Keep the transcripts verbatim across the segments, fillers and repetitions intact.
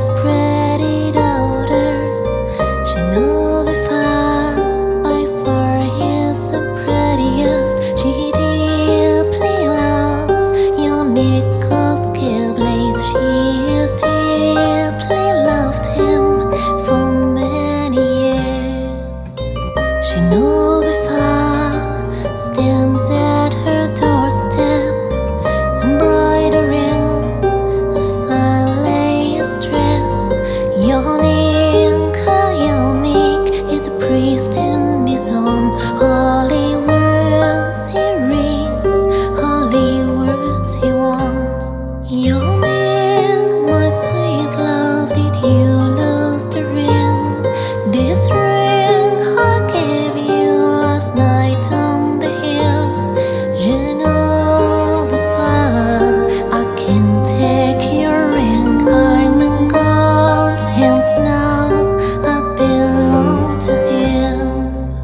his pretty daughters. She knew the far by far he's the prettiest. She deeply loves unique of Kibbles. She has deeply loved him for many years. She knew the far stands at her doorstep, embroidering a fine lace dress. Unique, unique is a priest in his own. Holy words he reads, holy words he wants. Unique, my sweet love, did you lose the ring? This ring I gave you last night on the hill. You know the fire, I can't take your ring. I'm in God's hands now, I belong to him.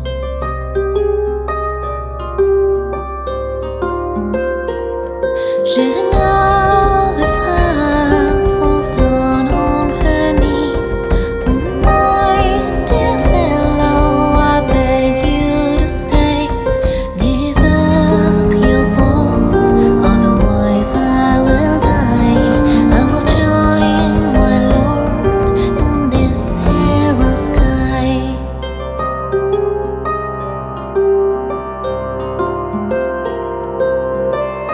You know the fire falls down on her knees. My dear fellow, I beg you to stay. Give up your voice, otherwise I will die. I will join my Lord in these hero skies.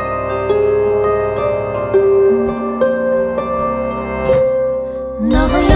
No.